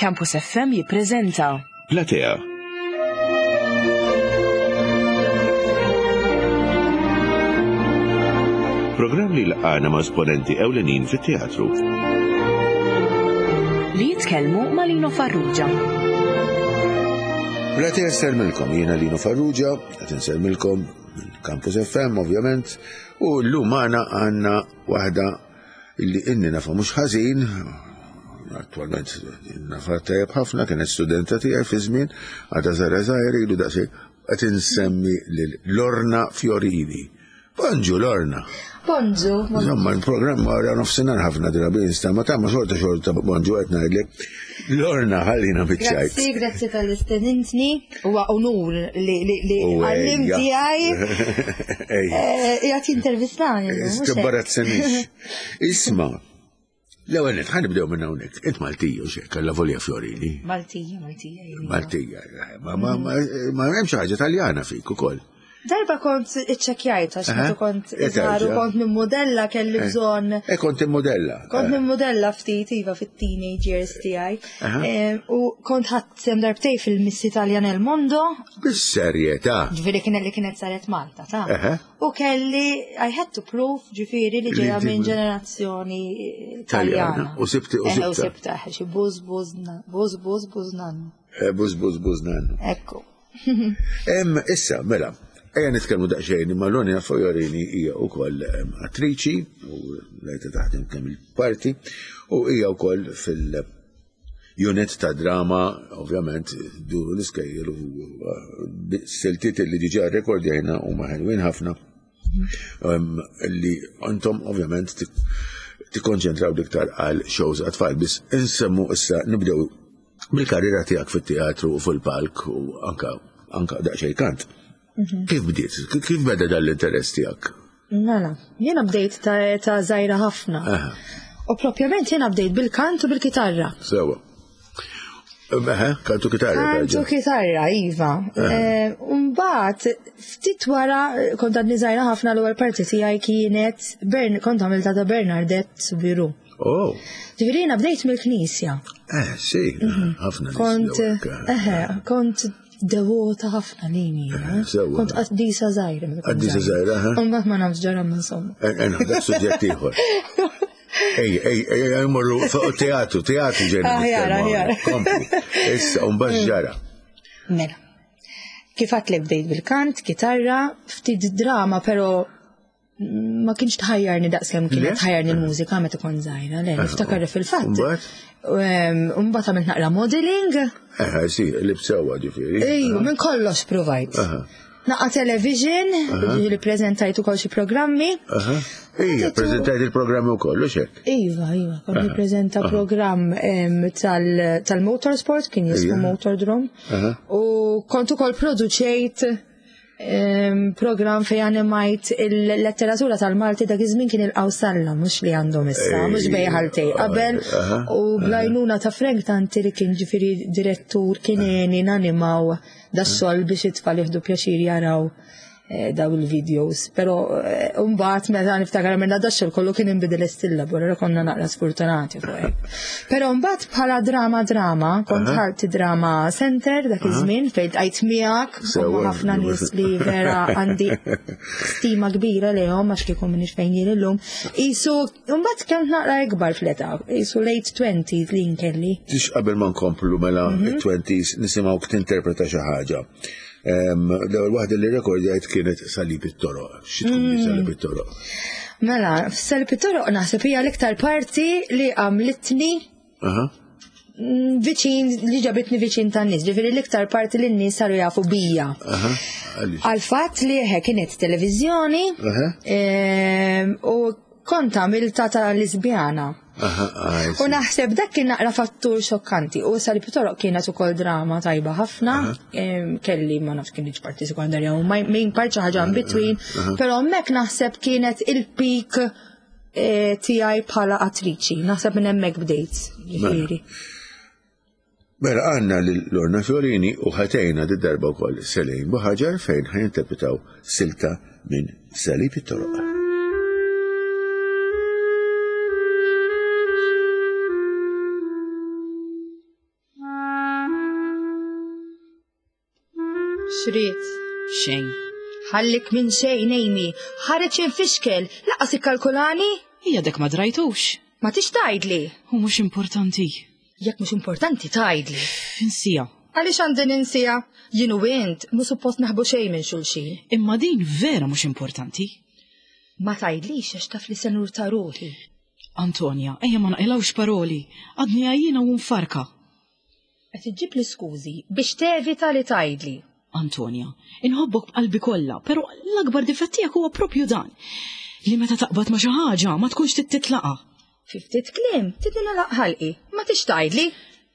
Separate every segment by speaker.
Speaker 1: Campus FM jippreżenta
Speaker 2: Platea. Programm li laqana ma' esponenti ewlenin fit-teatru.
Speaker 1: li jitkellmu ma' Lino Farrugia.
Speaker 3: Platea nsermilkom, jiena Lino Farrugia, qed nsermilkom Campus FM ovvjament, u llum għandna waħda illi inni nafa mhux ħażin, attualment nafa tajjeb ħafna, kienet studenta tiegħi fi żmien, għadha żgħira ilu daqsxejn qed insemmi lil Lorna Fiorini. Bonġu Lorna.
Speaker 4: Bonġu.
Speaker 3: Insomma, il-programm għara nofsinhar ħafna drabi nistama ma xorta bonġu qed ngħidlek. Lorna ħallina biċċajt.
Speaker 4: Grazzi tal-istedintni. Huwa onur li għallim tiegħi qiegħed jintervistani.
Speaker 3: Tibbarazzenix. Isma'. L-ewwel ħanibdew minn hawnhekk. Int Maltija u xejn kellha Volja Fiorini.
Speaker 4: Maltija.
Speaker 3: Maltija. Ma hemmx ħaġa Taljana fik ukoll.
Speaker 4: Darba kont iċċekkjajt għax kont iżaru kont minn modella kelli bżonn.
Speaker 3: Kont immodella.
Speaker 4: Kont minn modella ftit iva fit-teenage years tiegħi. U kont ħadd sem darbtej fil-Miss Italja nel Mondo.
Speaker 3: Bis-serjetà.
Speaker 4: Ġifieri kienet saret Malta, ta'. U kelli I had to prove ġifieri li ġejja minn ġenerazzjoni Taljana.
Speaker 3: U sibta.
Speaker 4: Xi bużnan.
Speaker 3: Bużnan.
Speaker 4: Ekku.
Speaker 3: Issa, mela. Ejja nitkellmu daqsxejn imma Lorna Fiorini hija wkoll attriċi u lejta taħdem kemm il-parti u hija wkoll fil-unit ta' drama ovvjament duru l-iskejjel u siltiet li diġà rrekordjajna huma ħelwin ħafna li intom ovvjament tikkonċentraw iktar għal shows għat-tfal biss insemmu issa nibdew bil-karriera tiegħek fit-teatru u fil-palk u anka daqsxejn kant. Kif bdiet? Kif beda dal-interess tiegħek?
Speaker 4: Mela, jiena bdejt ta' żgħira ħafna. U propjament jiena bdejt bil-kant u bil-kitarra.
Speaker 3: Sewa. Kantu kitarra.
Speaker 4: Kantu kitarra, iva. Mbagħad ftit wara kont għadni żgħira ħafna l-ewwel parti tiegħi kienet kont għamilta ta' Bernadette Soubirous.
Speaker 3: Oh.
Speaker 4: Ġifieri jiena bdejt mill-Knisja.
Speaker 3: Sì, ħafna.
Speaker 4: Kont devota ħafna lini, kont qaddisa żgħira.
Speaker 3: Qaddisa żgħira,
Speaker 4: Mbagħad ma nafx ġara insomma.
Speaker 3: Dak suġġett ieħor. Ej, jmorru fuq teatru ġejna.
Speaker 4: Aħjar.
Speaker 3: Issa, mbagħad ġara.
Speaker 4: Mela. Kif għatlek bdejt bil-kant, kitarra, ftit drama, però ma kienx tħajjarni daqskemm kienet tħajjarni l-mużika meta kont żgħira, le niftakar fil-fatt. Mbagħad għamilt naqra modeling.
Speaker 3: Sì, li bsewwa ġifieri.
Speaker 4: Ejju, minn kollox provajt. Naqqa television, li preżentajt ukoll xi programmi.
Speaker 3: Ejja, preżentajt il-programmi wkoll, u xek?
Speaker 4: Iva, kont nippreżenta programm tal-motorsport, kien jismu Motordrome. U kont ukoll produċejt program fej animajt il-letteratura tal-Malti dak iż-żmien kien il-Qawsalla mhux li għandhom issa, mhux bejħaltej qabel u blajnuna ta' Frank Tanti li kien ġifieri direttur kien animaw das-sol biex it-tfal jieħdu pjaċir jaraw daw il-videos. Però mbagħad meta niftakar minn dax kollu kien inbidel istilla wara konna naqra sfortunati fuq hekk. Però mbagħad bħala drama kont ħart drama center dak iż-żmien fejn qajt miegħek ħafna nies li vera għandi stima kbira lehom għax kieku minix fejn jien illum. Isu mbagħad kemm naqra ikbar fl-età, isu late 20s li nkelli.
Speaker 3: Tix qabel ma nkomplu mela 20s nisimgħu tinterpreta xi ħaġa. L-ewwel waħda li rekordjajt kienet Salib it-Toroq. Xi tkun Salib it-Toroq?
Speaker 4: Mela, Salib it-Toroq naħseb hija l-iktar parti li għamlitni viċin li ġabitni viċin tan-nies, ġifieri l-iktar parti li n-nies saru jafu bija. Għal-fatt li kienet televiżjoni u kont għamilta ta' lesbjana. U naħseb dak kien naqra fattur xokkanti u Salib it-Toroq kienet ukoll drama tajba ħafna, kelli ma nafx kien parti sekondarja u main part xi ħaġa between, però hemmhekk naħseb kienet il-peak tiegħi bħala attriċi, naħseb minn hemmhekk bdejt ġifieri.
Speaker 3: Mela għandna lil Lorna Fiorini u ħatejna d-darba wkoll Selejn Buħaġar fejn ħajinterpretaw silta minn Salib it-Toroq.
Speaker 4: Xrit.
Speaker 1: Xejn.
Speaker 4: Ħallik minn xejn Amy, ħareġ infixkel, laqas ikkalkulani?
Speaker 1: Hija dek ma drajtux.
Speaker 4: Ma tix tgħidli.
Speaker 1: U mhux importanti.
Speaker 4: Jekk mhux importanti tgħidli.
Speaker 1: Insija.
Speaker 4: Għaliex għandi ninsija? Jien u int mhux suppost naħbu xejn minn xulxin.
Speaker 1: Imma din vera mhux importanti.
Speaker 4: Ma tgħidlix għax taf li se nurta ruħi.
Speaker 1: Antonja, ejja ma naqilawx paroli. Għadni għajjina u nfarka.
Speaker 4: Qed iġġib li skużi biex tevita li tgħidli.
Speaker 1: Antonja, inħobbok b'qalbi kollha, però l-akbar difett tiegħek huwa proprju dan. Li meta taqbad ma xi ħaġa ma tkunx titlaqa.
Speaker 4: Fi ftit kliem tidina laqħalqi, ma tix tgħidli.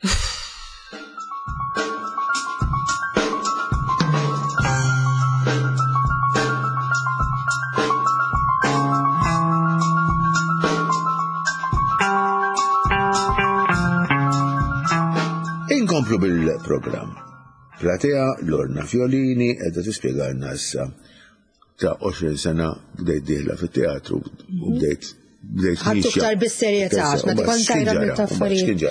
Speaker 3: Inkomplu bil-programm. Platea Lorna Fiolini edha tispjegalna issa ta' 20 sena bdejt diħla fit-teatru u bdejt
Speaker 4: ħadtu ktar bis-serjetà għax ma tkun tajra mill-taffarijiet.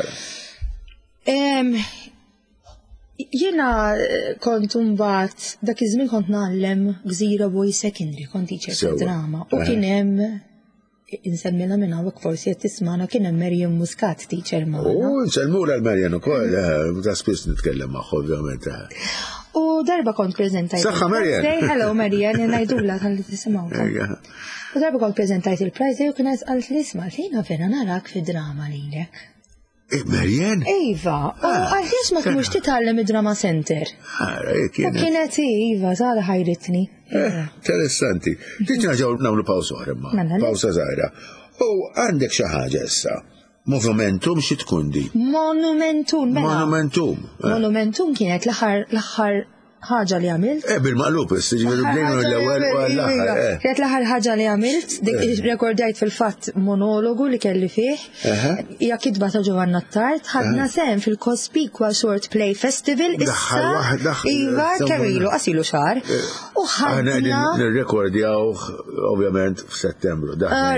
Speaker 4: Jiena kont mbagħad dak iż-żmien kont nagħllem Gżira Boys Secondary, kont teacher fid-drama u kien hemm insemmilha minn hawnhekk forsi qed tisma'na kien hemm Marjan Muscat teacher magħna.
Speaker 3: Nsellmula l-Marjan ukoll, ta' spiss nitkellem magħha ovvjament.
Speaker 4: U darba kont preżentajt.
Speaker 3: Saħħa Marjan.
Speaker 4: Say hello Marjan, ngħidula tal-li tisimgħu. U darba kont preżentajt il-prize u kien qalt li isma' jiena vera narak fid-drama lilek.
Speaker 3: Marjan?
Speaker 4: Iva, u għaliex ma kienux titgħallem id-Drama Center. U kienet Iva, żgħar ħajritni.
Speaker 3: Interessanti. Tiġi ġew nagħmlu pawża oħra imma. Pawża żgħira. U għandek xi ħaġa issa. Monumentum xi tkun di?
Speaker 4: Monumentum, mela.
Speaker 3: Monumentum.
Speaker 4: Monumentum kienet l-aħħar ħaġa li għamilt.
Speaker 3: Bil-maqlub, ġifieri bdejna l-ewwel u għall-aħħar.
Speaker 4: Kienet l-aħħar ħaġa li għamilt, rekordajt fil-fatt monologu li kelli fih. Hija kitba ta' Giovanna Tart, ħadna sehem fil-Cospicua Short Play Festival issa. Iva, kemilu, qasilu xahar. U ħadna. Nirrekordjaw
Speaker 3: ovvjament f'Settembru.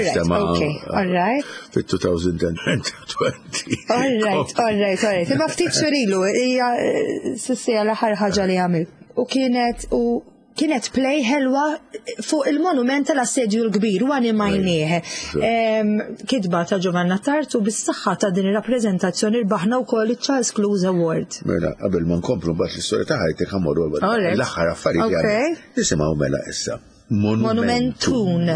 Speaker 3: Fit-2020.
Speaker 4: Alright. Imma ftit xurilu, hija sissija l-aħħar ħaġa li għamilt. U kienet play ħelwa fuq il-monument tal-assedju l-kbir u għanimajnieħ. Kitba ta' Giovanna Tart u bis-saħħa ta' din ir-rappreżentazzjoni rbaħna wkoll il-Charles Close Award.
Speaker 3: Mela, qabel ma nkomplu mbagħad l-istorja ta' ħajtek ħammorru l-aħħar affarijiet. Nisimgħu mela issa.
Speaker 4: Monumentun.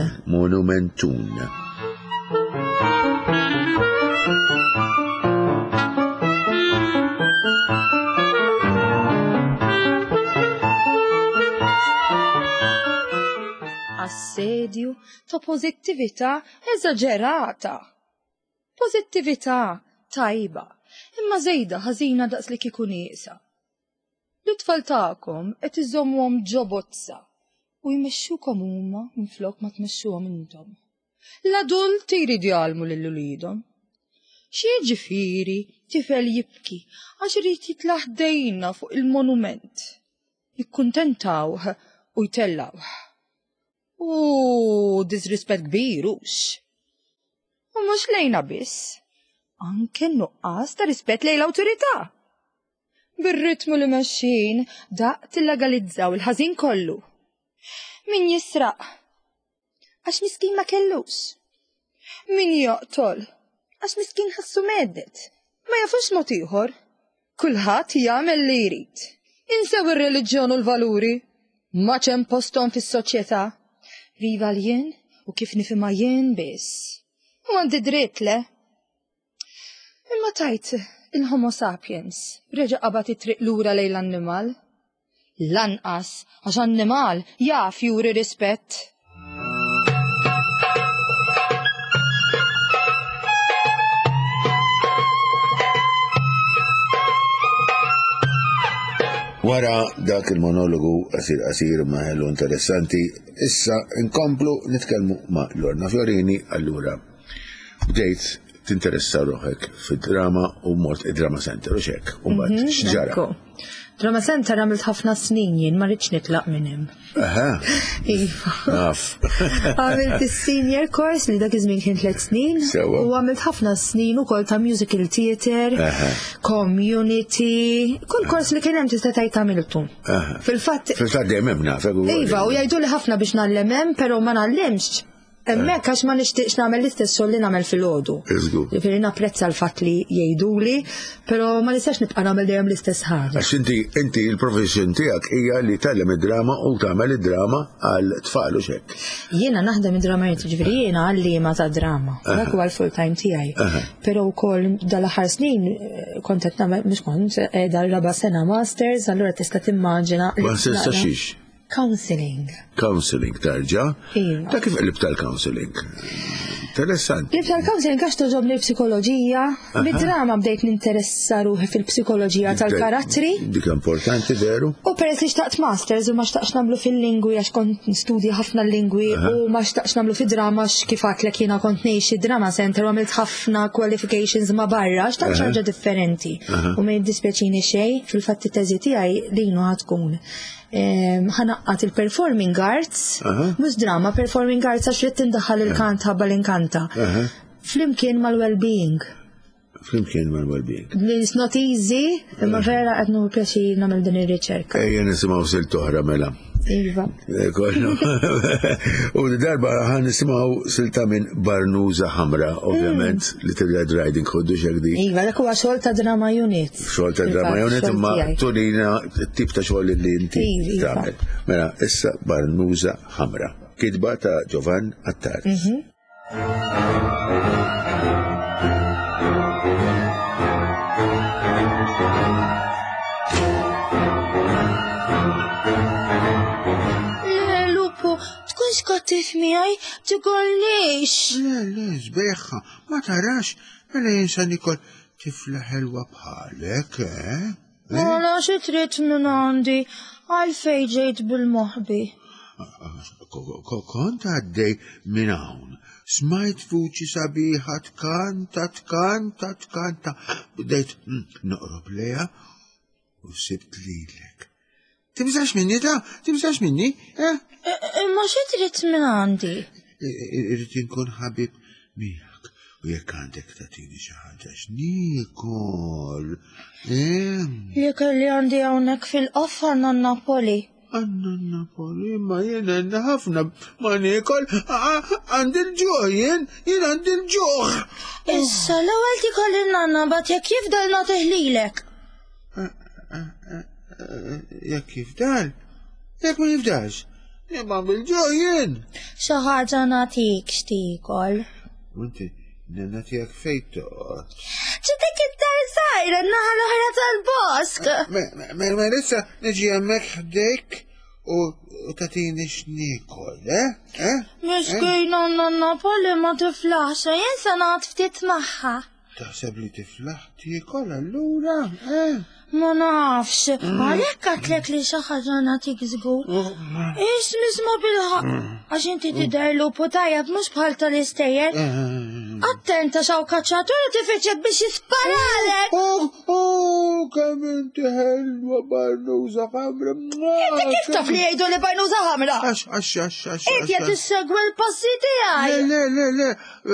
Speaker 4: Assedju ta' pożittività eżaġerata. Pożittività tajba, imma żejda ħażina daqs li kieku nieqsa. L-itfal tagħkom qed iżommhom ġobozza u jmexxukom huma minflok ma tmexxuhom intom. L-adulti jridu jgħallmu lil uliedhom. Xi jiġifieri tifel jibki għax irid jitlaħ dejna fuq il-monument. Jikkuntentawh u jtellawh. Disrispett kbirux. U mhux lejna biss, anke nuqqas ta' rispett lejn l-awtorità. Bir-ritmu li mexxin daqt illegalizzaw il-ħażin kollu. Min jisraq għax miskin ma kellux. Min joqtol għax miskin ħassu meddet. Ma jafux mod ieħor. Kulħadd jagħmel li jrid. Insew ir-reliġjon u l-valuri. Ma ċem posthom fis-soċjetà. Viva l-jien u kif nifhimha jien biss. U għandi dritt le. Imma tajt il-Homo sapiens reġa' qabad it-triq lura lejn l-annimal. Lanqas għax annimal jaf juri rispett.
Speaker 3: Wara dak il-monologu qasir maħelu interessanti, issa nkomplu nitkellmu ma' Lorna Fiorini. Allura bdejt tinteressa ruħek fid-drama u mort id-Drama Center u xek. U mbagħad x'ġara?
Speaker 4: Drama Center għamilt ħafna snin jien, ma rridx nitlaq minn hemm.
Speaker 3: Aha.
Speaker 4: Iva.
Speaker 3: Naf.
Speaker 4: Għamilt is-senior course li dak iż-żmien kien 3 snin.
Speaker 3: Sewa.
Speaker 4: U għamilt ħafna snin ukoll ta' musical theatre, community, kull kors li kien hemm tista' tgħid għamiltu. Fil-fatt
Speaker 3: dejjem hemm naf.
Speaker 4: Iva, u jgħidu li ħafna biex nagħlem hemm, però ma nagħlemx. Hemmhekk għax ma nixtieqx nagħmel l-istess xogħol li nagħmel fil-għodu. Jiġifieri napprezza l-fatt li jgħiduli, però ma nistax nibqa' nagħmel dejjem l-istess ħaġa.
Speaker 3: Għax inti l-professjon tiegħek hija li tgħallem id-drama u tagħmel id-drama għal tfal u xekk.
Speaker 4: Jiena naħdem id-drama jiġifieri jiena għalliema ta' drama. Dak huwa l-full-time tiegħi. Però wkoll dal-aħħar snin kont qed nagħmel mhux kont qiegħda r-raba' sena masters, allura tista' timmaġina.
Speaker 3: Masters ta' xiex?
Speaker 4: Counseling.
Speaker 3: Counseling tarġa? Ta' kif qlib tal-counseling? Interessant.
Speaker 4: Qlib tal-counseling għax toġobni l-psikoloġija. Bid-drama bdejt ninteressa ruħi fil-psikoloġija tal-karattri.
Speaker 3: Dik importanti veru.
Speaker 4: U peress li xtaqt masters u ma xtaqx nagħmlu fil-lingwi għax kont nistudja ħafna lingwi u ma xtaqx nagħmlu fid-drama x'kif għatlek jiena kont ngħix id-drama center u għamilt ħafna qualifications ma barra xtaqt ħaġa differenti. U ma jiddispjaċini xejn fil-fatt it-teżi tiegħi linu ħatkun ħanaqqat il-performing arts, mhux drama, performing arts għax rrid tindaħħal il-kant ħabba l-inkanta. Flimkien mal-well-being.
Speaker 3: Flimkien mal-well-being.
Speaker 4: It's not easy, imma vera qed nieħu pjaċir nagħmel din ir-riċerka.
Speaker 3: Ejja nisimgħu silt oħra mela.
Speaker 4: Iva.
Speaker 3: U darba ħan nisimgħu silta minn Barnuża Ħamra, ovvjament, Little Red Riding Hood u xekdi.
Speaker 4: Iva, dak huwa xogħol ta' drama unit.
Speaker 3: Xogħol ta' drama unit imma turina t-tip ta' xogħol li inti tagħmel. Mela, issa Barnuża Ħamra. Kitba ta' Giovan Attar.
Speaker 4: Skottif miħaj, tikollix.
Speaker 3: Le, zbeħħa, ma tarax, mela jinsa Nikol tifla ħelwa bħalek,
Speaker 4: Għala xie trit minn għandi, għalfej ġejt bil-moħbi.
Speaker 3: Kont għaddej minn hawn, smajt vuċi sabiħa tkanta, bdejt noqrob leja u sibt lilek. Timżax minni da? Timżax minni?
Speaker 4: Ma xie trid minn għandi?
Speaker 3: Irrid inkun ħabib miegħek u jekk għandek tagħtini xi ħaġa x'nikol.
Speaker 4: Jekk li għandi hawnhekk fil-qoff għandna Napoli.
Speaker 3: Għandna Napoli, ma jien għandna ħafna ma nikol għandi l-ġuħ, jien għandi l-ġuħ.
Speaker 4: Issa l-ewwel tikolli nanna bat jekk jifdal nagħtih lilek.
Speaker 3: Jekk jifdal? Jekk ma jifdalx? Jemma bil-ġojjen.
Speaker 4: Xaħġa natik xtikol.
Speaker 3: Unti, natijak fejtot.
Speaker 4: ċitek id-dar sajra, naħal oħra tal-bosk.
Speaker 3: Ma lissa neġi għammek ħdejk u tatini xnikol,
Speaker 4: Miskejn għanna Napoli ma tiflaħxa, jensa naħt ftit maħħa.
Speaker 3: Taħseb li tiflaħ tikol allura,
Speaker 4: Ma nafx, għalek għatlek li xaħġa natik zgur. Nisma bil-ħaq, għax inti tidher lupu tajab mux bħal tal-istejjer. Attenta xaw kaċċatur tifiċek biex jisparalek.
Speaker 3: Kam inti ħelwa Barnuża Ħamra.
Speaker 4: Inti kif taf li jgħidu li Barnuża Ħamra?
Speaker 3: Għax.
Speaker 4: Inti għed tissegwi l-passi tijaj.
Speaker 3: Le.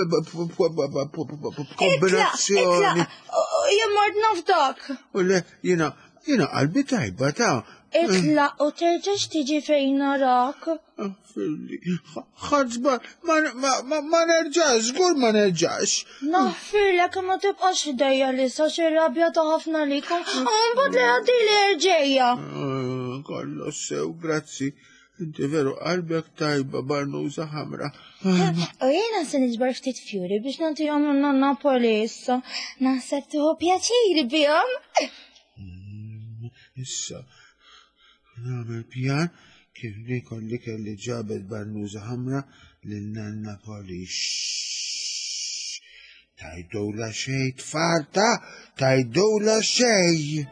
Speaker 3: Kombinazzjoni.
Speaker 4: Jemmord nafdak.
Speaker 3: U le, jina qalbi tajba ta'
Speaker 4: Itla u terġax tiġi fejn narak.
Speaker 3: ħadżba, ma nerġax, żgur ma nerġax.
Speaker 4: Naħfirlek ma tibqax ħdejja li sa xi rabja ta' ħafna likom, għambad li għaddi li rġejja.
Speaker 3: Kollox sew, grazzi. Inti veru qalbek tajba Barnuża Ħamra.
Speaker 4: U jena se niġbar ftit fjuri biex nagħtihom Napoli issa. Naħseb tieħu pjaċiri bihom.
Speaker 3: Issa, nagħmel pjan kif Nikol li kelli ġabet Barnuża Ħamra lil Napoli. Tajdowla xej tfarta, tajdowla xej.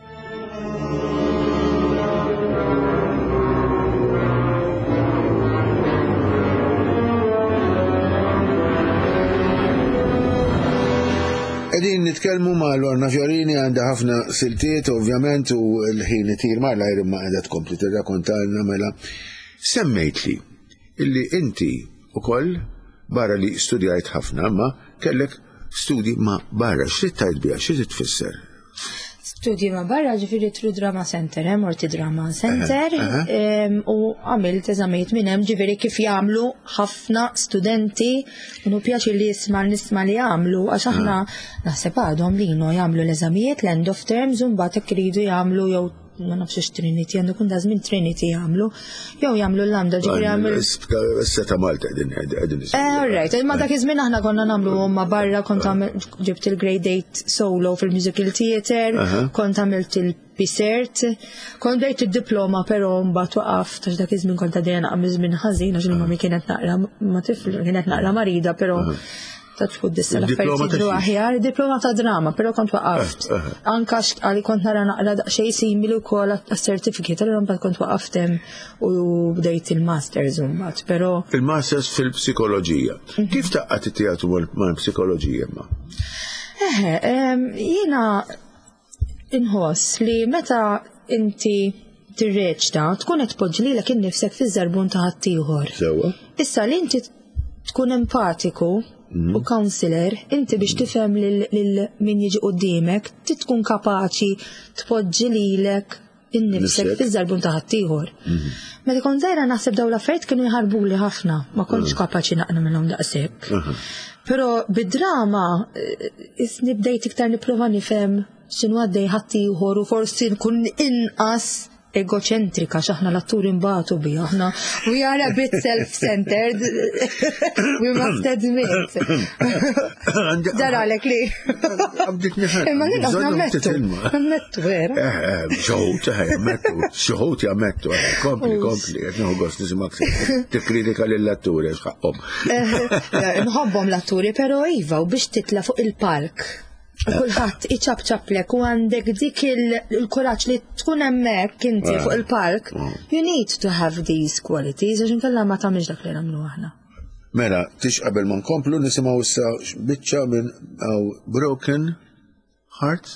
Speaker 3: Edin nitkellmu ma' Lorna Fiorini għandha ħafna siltiet ovvjament u l-ħin itir malajr imma qiegħda tkompli tirrakkontalna mela. Semmejt li illi inti ukoll barra li studjajt ħafna ma kellek studji ma' barra. X'rid tgħid biha, x'rid tfisser?
Speaker 4: Studji ma' barra ġifieri Tru Drama Center, Morti Drama Center, u għamilt eżamijiet minn hemm ġifieri kif jagħmlu ħafna studenti, kienu pjaċi li nisma' li jagħmlu għax aħna naħseb għadhom li jagħmlu l-eżamijiet l-end of terms u mbagħad hekk iridu jagħmlu jew ma nafx Trinity għandu kun dażmin Trinity jagħmlu jew jagħmlu l-Lambda ġifieri jagħmlu.
Speaker 3: Issa ta' Malta qegħdin.
Speaker 4: Alright, imma dak iż-żmien aħna konna nagħmlu ma' barra kont ġibt il-grade 8 solo fil-musical theatre, kont għamilt il-PCERT, kont bdejt id-diploma però mbagħad waqaf tax dak iż-żmien kont għaddejja naqra żmien ħażin għax il-mami kienet naqra ma tifl kienet naqra marida però tadħud dissa l-affarijiet jidru aħjar, diploma ta' drama, però kont waqaft. Anka għali kont nara naqra daqsxejn simili wkoll għas-certificate, allura mbagħad kont waqaftem u bdejt il-masters mbagħad, però.
Speaker 3: Il-masters fil-psikoloġija. Kif taqqat it-teatru mal-psikoloġija ma?
Speaker 4: Jiena inħoss li meta inti tirreċta tkun qed tpoġġi lilek innifsek fiż-żarbun ta' ħaddieħor.
Speaker 3: Sewwa.
Speaker 4: Issa li inti tkun empatiku u counselor, inti biex tifhem lil min jiġi qudiemek, tkun kapaċi tpoġġi lilek innifsek fiż-żarbun ta' ħaddieħor. Meta kont żgħira naħseb dawn l-affarijiet kienu jħarbuli ħafna, ma kontx kapaċi naqna minnhom daqshekk. Però bid-drama isni bdejt iktar nipprova nifhem x'inhu għaddej ħaddieħor u forsi nkun inqas egoċentrika x'aħna l-atturi mbagħtu biha aħna we are a bit self-centered we must admit. Daralek li. Imma nina nammettu vera.
Speaker 3: Xoħut jammettu, kompli, qed gost nisimak tikkritika lill-atturi x'ħaqhom.
Speaker 4: Nħobbhom l-atturi, però iva u biex titla' fuq il-palk. Kulħadd iċabċaplek u għandek dik il-kuraġġ li tkun hemmhekk inti fuq il-palk, you need to have these qualities għax inkella ma tagħmilx dak li nagħmlu aħna.
Speaker 3: Mela, tix qabel ma nkomplu nisimgħu issa biċċa minn Broken Hearts?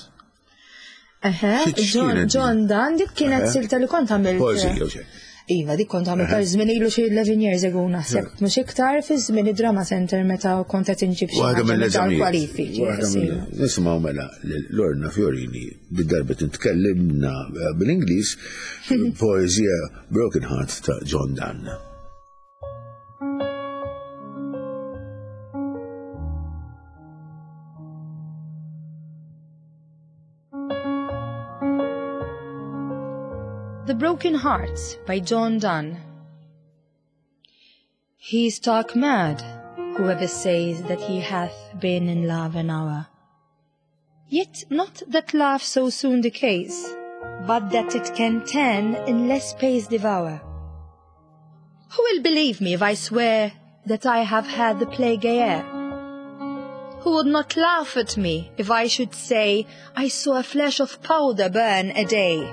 Speaker 4: John Dan dik kienet silta li kont għamilt.
Speaker 3: Poeżija.
Speaker 4: Iva, dik kont għamil ta' żmien ilu xi 11 years ago naħseb. Mhux iktar fi żmien id-Drama Center meta kont qed inġib xi ħaġa tal-kwalifiki.
Speaker 3: Nisimgħu mela Lorna Fiorini bid-darba tkellimna bil-Ingliż poeżija Broken Heart ta' John Donne.
Speaker 4: The Broken Hearts by John Donne. He is stark mad, whoever says that he hath been in love an hour. Yet not that love so soon decays, but that it can turn in less space devour. Who will believe me if I swear that I have had the plague air? Who would not laugh at me if I should say I saw a flash of powder burn a day?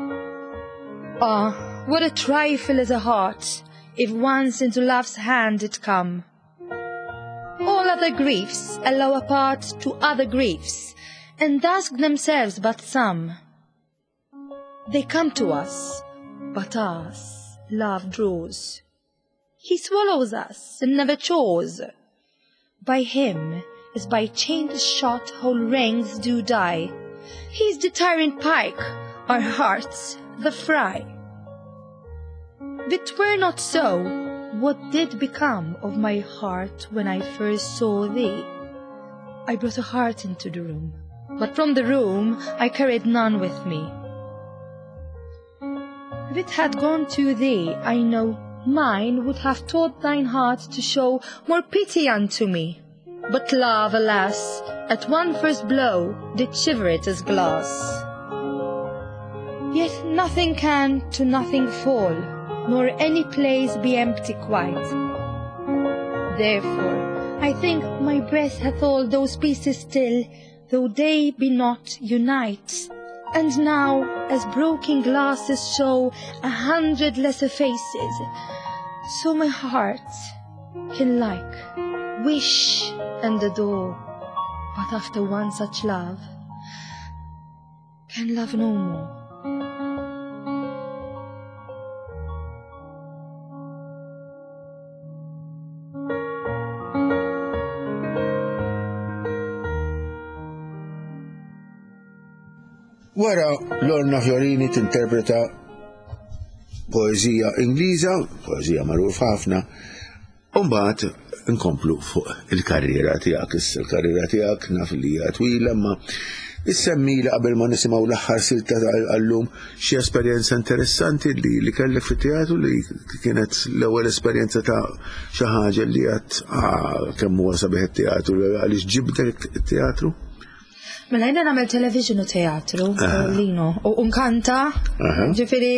Speaker 4: Ah, what a trifle is a heart, if once into love's hand it come. All other griefs allow a part to other griefs, and ask themselves but some. They come to us, but us love draws. He swallows us and never chose. By him, as by chained shot whole ranks do die, he's the tyrant pike, our hearts the fry. If it were not so, what did become of my heart when I first saw thee? I brought a heart into the room, but from the room I carried none with me. If it had gone to thee, I know mine would have taught thine heart to show more pity unto me. But love, alas, at one first blow did shiver it as glass. Yet nothing can to nothing fall, nor any place be empty quite. Therefore, I think my breath hath all those pieces still, though they be not unite. And now, as broken glasses show 100 lesser faces, so my heart can like, wish, and adore But after one such love, can love no more.
Speaker 3: Wara Lorna Fiorini tinterpreta poezija Ingliża, poezija magħruf ħafna, u mbagħad inkomplu fuq il-karriera tiegħek. Issa il-karriera tiegħek naf li hija twila, ma issemmila qabel ma nisimgħu l-aħħar silta għallum xi esperjenza interessanti li kellek fit-teatru li kienet l-ewwel esperjenza ta' xi ħaġa li qed kemm huwa sabiħ it-teatru għaliex ġibdek it-teatru?
Speaker 4: Mela jina nagħmel television u teatru, Lino, u nkanta, ġifieri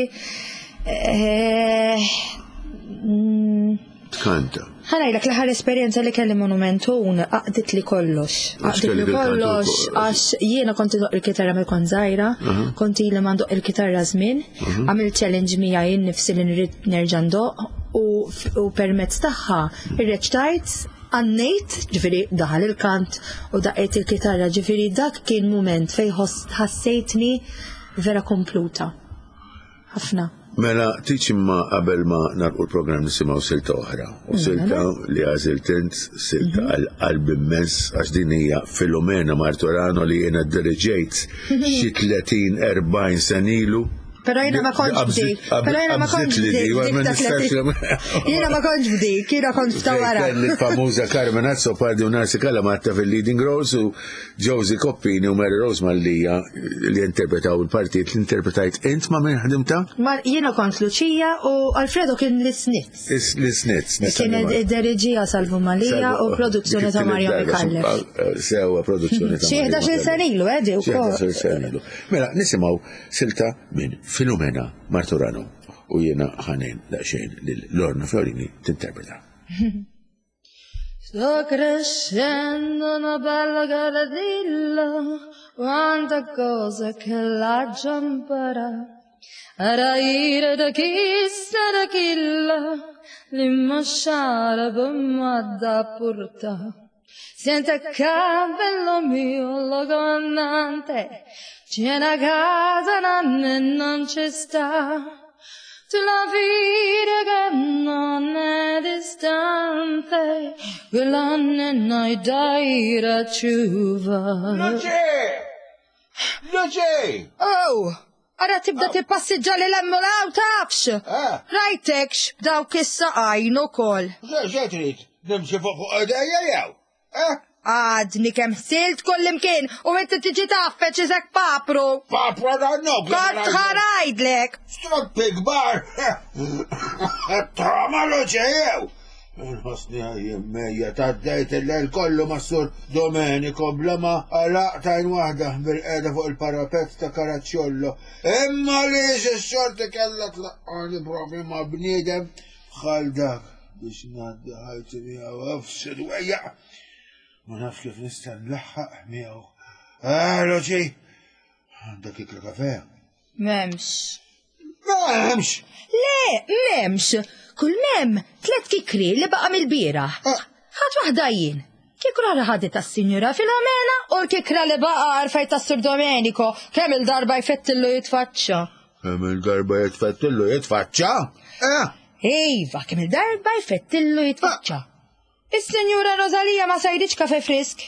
Speaker 3: kanta.
Speaker 4: Ħanajlek l-aħħar esperjenza li kelli Monumentun għaqdet li kollox. Għaqdet li kollox għax jiena konti doq il-kitarra mill kont żgħira, konti li m'għandoq il-kitarra żmien, għamil challenge miegħi innifsi li nrid nerġa' ndoq u permezz tagħha irreċtajt għannejt, ġifiri daħal il-kant u daqqet il-kitarra, ġifiri dak kien moment fej ħassejtni vera kompluta. Ħafna.
Speaker 3: Mela, tiċi ma qabel ma narqu l-program nisimaw silta oħra. U silta li għazilt int, silta għal-qalb immens, għax din hija Filomena Marturano li jena d-dirġejt xi 30-40 senilu.
Speaker 4: Pero jena ma konċ bdik. Jena ma konċ bdik, jena konċ f'tawara.
Speaker 3: Il-famuża Carmen Azzo pardi u Narsi Kalla matta fil-leading roles u Josie Coppini u Mary Rose Mallija li interpretaw il-partijiet li interpretajt int ma minn ħadimta?
Speaker 4: Jena konċ Lucia u Alfredo kien l-Snitz.
Speaker 3: L-Snitz.
Speaker 4: Kien id-derġija Salvo Mallija u produzzjoni ta' Mario Mikallef.
Speaker 3: Sewa produzzjoni ta' Mario.
Speaker 4: 11 senilu, għedi u kol.
Speaker 3: Mela, nisimaw silta minn Filomena Marturano u jena ħanen daqxejn l-Lorna Fiorini tinterpreta.
Speaker 4: Sto crescendo una bella garadilla, quanta cosa che la giampara, a raire da chista da chilla, l'immasciare per me da porta. Senta cabello mio, lo comandante, c'è una casa non ci sta. Tu la vita che non è distante, quella non hai da ciuva.
Speaker 3: Luċi!
Speaker 4: Oh! Ara tibda tippassiġġa li l-emmula u tafx! Rajtekx b'dawk is-saqajn ukoll.
Speaker 3: Xe trid? Nimxi fuq għadajja jew?
Speaker 4: Għadni kem silt kullimkien u inti tiġi taffeċ iżek papru.
Speaker 3: Papra da no!
Speaker 4: Kont ħarajdlek.
Speaker 3: Stroppi gbar! Tama Luċi jew! Nħosni jemmejja taddejt il-lejl kollu ma' Domenico blama għalaqtajn wahda bil-qeda fuq il-parapet ta' Karaċjollo. Imma li x-xorti kella tlaqqani profi ma' bniedem bħal dak biex naddi ħajti miegħu għafsid wejja. Ma naf kif nista' nlaħħaq miegħu. Luċi, għandek ikra kafe?
Speaker 4: Memx.
Speaker 3: Memx!
Speaker 4: Le, memx. Kull mem, 3 kikri li baqa mill-bira. Ħadd waħda jien. Kikra li ħadet tas-Sinjura Filomena u l-kikra li baqa għarfej tas-Sur Domenico kemm il-darba jfettillu jitfaċċa.
Speaker 3: Kemm il-darba jitfettillu jitfaċċa?
Speaker 4: Iva, kemm il-darba jfettillu jitfaċċa. Is-Sinjura Rosalija ma sajditx kafe frisk.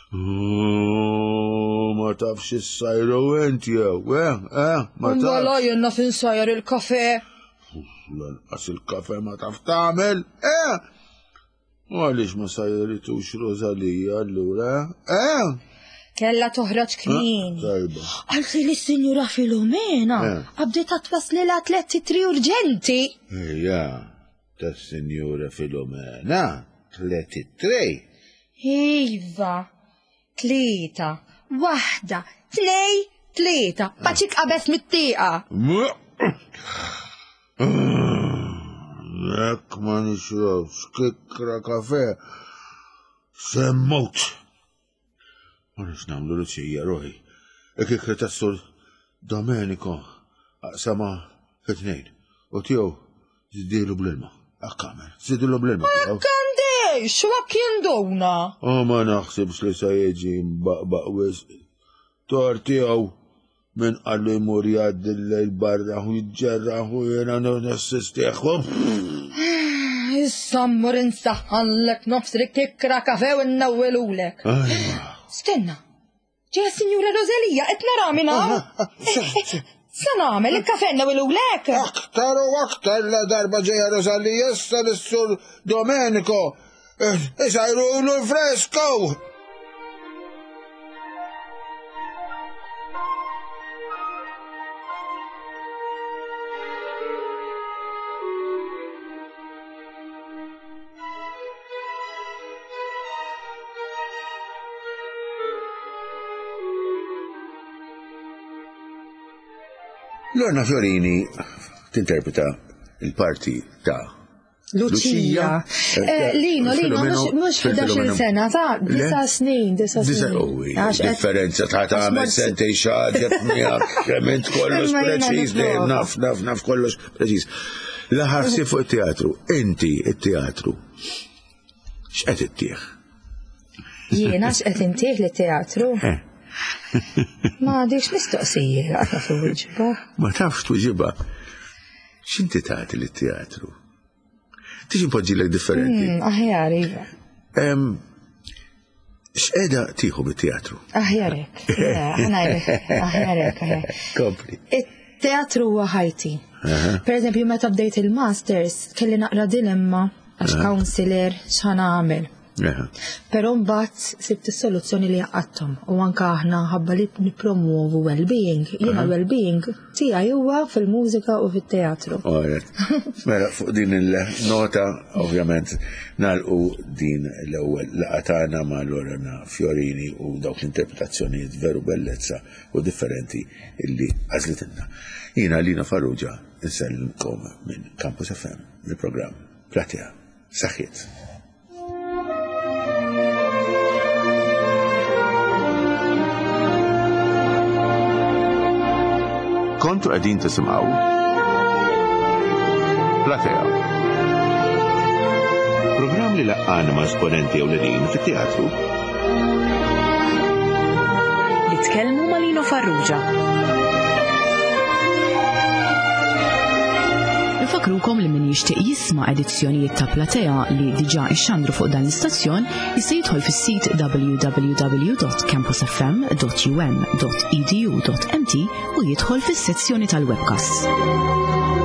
Speaker 3: Ma tafx is-sajru ent jew, ma tafx.
Speaker 4: Mbala jenna fin sajjar il-kafe.
Speaker 3: Lanqas il-kafe ma taf tagħmel, Għaliex ma sajritux Rosalija allura,
Speaker 4: Kella toħroġ kmin. Għalti li s-Sinjura Filomena għabdiet twassli la 3 titri urġenti.
Speaker 3: Ejja, tas-Sinjura Filomena 3 titri.
Speaker 4: Iva, 3, 1, 2, 3. Paċik qabes mit-tieqa.
Speaker 3: Jekk ma nixrobx kikra kafe, semmut. Ma nix namlu Luċija ruħi. Kikra tas-Sur Domenico aqsama fit-2 u tiegħu żidilu bl-ilma. Akkamer, żidilu bl-ilma.
Speaker 4: Akkandek! xwak jinduna.
Speaker 3: Ma naħsibx li sa jiġi mbaqbaq wisq. Tortijaw min qallu jmur jgħaddi l-barra u jġerraħ u jena n-assistieħu.
Speaker 4: Issa mmur insaħħanlek nofsrik tikra kafe u n-nawwelulek. Stenna, ġeja Sinjura Rosalija, qed nara minn hawn. Sa nagħmel il-kafe n-nawwelulek.
Speaker 3: Aktar u aktar la darba ġeja Rosalija issa l-Sur Domenico. Isajrulu l-fresko. Lorna Fiorini tinterpreta il-parti ta'
Speaker 4: Lucia. Lino, mux 11 sena, ta' 9 snin.
Speaker 3: Differenza ta' għamil sentej xaġeb miegħek, xement kollox preċiż, naf kollox preċiż. Laħarsi fuq il-teatru, inti il-teatru, x'qed ittieħ?
Speaker 4: Jiena x'qed intieħ li teatru? Ma għadix mistoqsija, għatna fuq il-ġibba.
Speaker 3: Ma tafx tuġibba. X'inti tagħti li teatru? Tiġi poġġilek differenti.
Speaker 4: Aħjar, iva.
Speaker 3: X'qiegħda tieħu bit-teatru?
Speaker 4: Aħjarek. Aħjarek.
Speaker 3: Kompli.
Speaker 4: Il-teatru huwa ħajti. Per eżempju, meta bdejt il-masters, kelli naqra dilemma għax counselor x'ħan għamel. Però mbagħad sibt is-soluzzjoni li għaqadthom u anke aħna ħabba li nippromuovu well-being. Jiena well-being tiegħi huwa fil-mużika u fit-teatru.
Speaker 3: Mela fuq din il-nota ovvjament nagħlqu din l-ewwel laqgħa tagħna ma' Lorna Fiorini u dawk l-interpretazzjonijiet veru bellezza u differenti illi għażlitilna. Jiena Lino Farrugia insellimkom minn Campus FM il-programm Platea Saħħiet. Kontu għedin tisimaw Platea. Program li laqqana ma' esponenti ewlenin fit-teatru.
Speaker 1: Li tkellmu ma' Lino Farrugia. Nfakrukom li min jixtieq jisma' edizzjonijiet ta' Platea li diġà ixxandru fuq dan l-istazzjon jista' jidħol fis-sit www.campusfm.un.edu.mt u jidħol fis-sezzjoni tal-webcast.